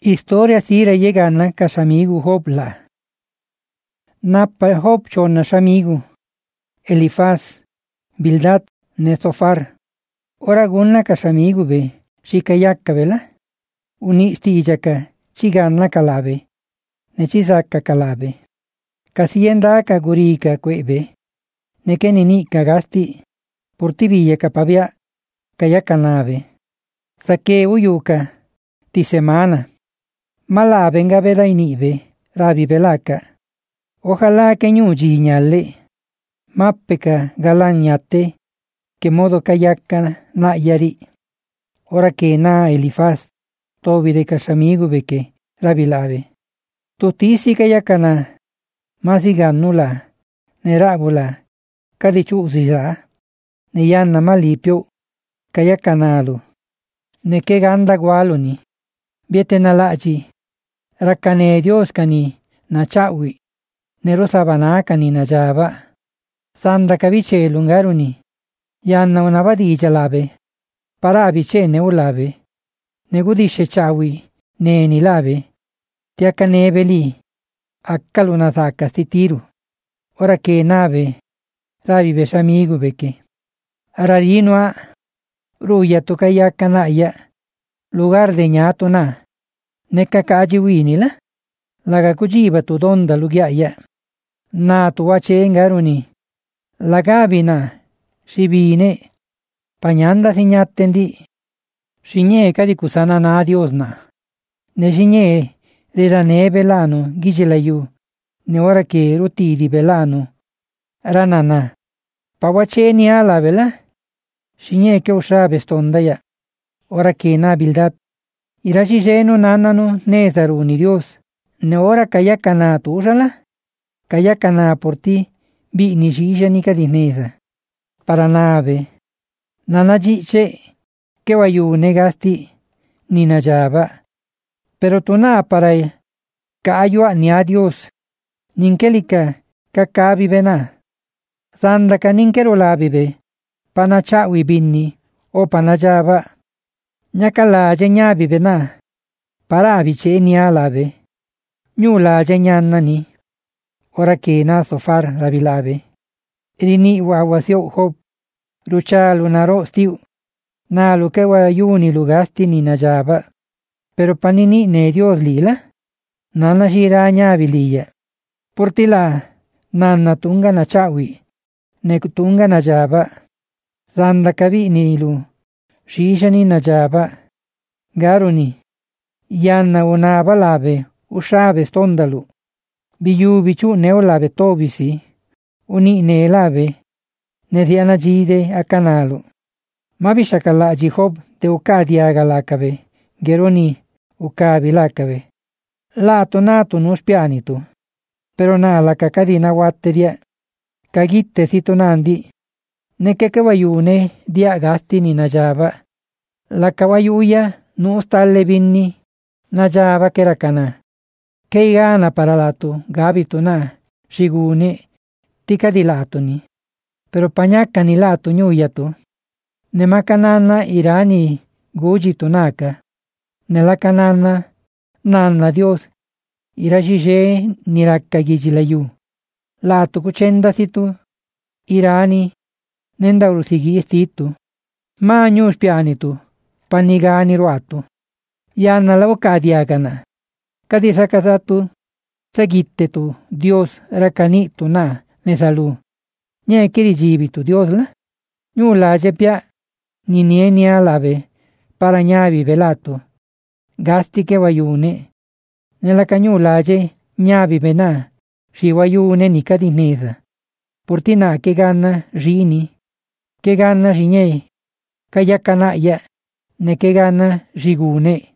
Historia sira llegana casamigu Job la. Napa Job chona samigu. Elifaz, Bildad, Nesofar. Ora gunna casamigu be, shikayaka vela. Uni stijaka, chigana kalabe. Nechisaka kalabe. Kasienda ka gurika kwebe. Nekenini kagasti. Purtibilla kapabia. Kayakanave. Sake uyuka. Ti semana. Mala venga veda inive. Rabi velaka. Ojalá que ñuji ñale. Mappeka galañate. Que modo kayaka na yari. Ora que na Elifaz. Tobi de casamigu beke. Rabi lave. Tutisi kayakana. Masiganula. Nerabula. Kadichuzira. Neyanna malipio. Kayakanalu. Neke ganda gualuni. Viete nalaji. Rakane Dios kani na chawi. Nerosabana kani na java. Sanda kaviche lungaruni. Yanna unavadi jalabe. Parabiche neulabe. Negudishe chawi. Neni lave. Tiakane beli. Akkaluna saka stitiru. Ora que nave. Rabi besamigu beke. Ararinua. Ruya tukayaka naya. Lugar de ñato na. Neka kaji winila. Laga kujiba tu donda lugyaya. Na tu wache ngaruni. Lagabi na. Shibine. Pañanda siñatendi. Shinye kadi kusana na Dios na. Ne shinye. Reda ne belano. Gijelayu. Ne ora ke ruti di belano. Ranana. Pawache ni ala vela. Shinye ke ushabe stondaya. Ora que na Bildad. Irashi jeno nanano nezaruni Dios. Ne ora kayakana tuusala. Kayakana por ti. Bi ni shisha ni kadineza. Para nave. Nanajiche. Que wayu negasti. Ni najaba. Pero tu na para. Kaayua ni a Dios. Ninkelika. Kakabi bena. Sandaka ninkero labibe. Panachawi binni. O panajaba. Nyakala jenyabi bena. Parabiche ni alabe. Nyula jenyanani. Ora que na sofar rabilabe. Irini wawasio Job. Rucha lunaro stiu. Na lo que wayuni lugasti ni najaba. Pero panini ne Dios lila. Nana shira nyabiliya. Portila. Nana tunga na chawi. Ne tunga najaba. Sanda kabi nilu. Shishani najaba. Garuni. Yanna unaba lave. Ushabe stondalu. Biyu bichu neolave tobisi. Uni ne lave. Nediana jide akanalu. Mabishakala Job te ukadia galakabe. Geroni ukabi lakabe. Lato nato nus pianitu. Pero na la kakadina watteria. Kagitte sitonandi. Neke kawayune dia gasti ni najaba. La kawayuya no stalle binni. Najaba kerakana. Kei gana para lato gabitu na. Shigune. Tika di lato ni. Pero pañaka ni lato nyuyato. Nemakanana irani guji tunaka. Nelakanana nana Dios. Irajije niraka gijilayu. Lato kuchenda situ. Irani. Nenda urusigi stitu. Ma nyus pianitu. Panigani ruatu. Yana la okadiagana. Kadisakasatu. Sagittetu. Dios rakanitu na. Nesalu. Nye kirijibitu Dios la. Nyula jepia. Ni alabe. Para ñavi velato. Gasti que wayune. Nella cagnula je ñavi bena. Si wayune ni kadineza. Portina que gana rini. Que gana riñe. Kayakanaya. Ne que gana rigune.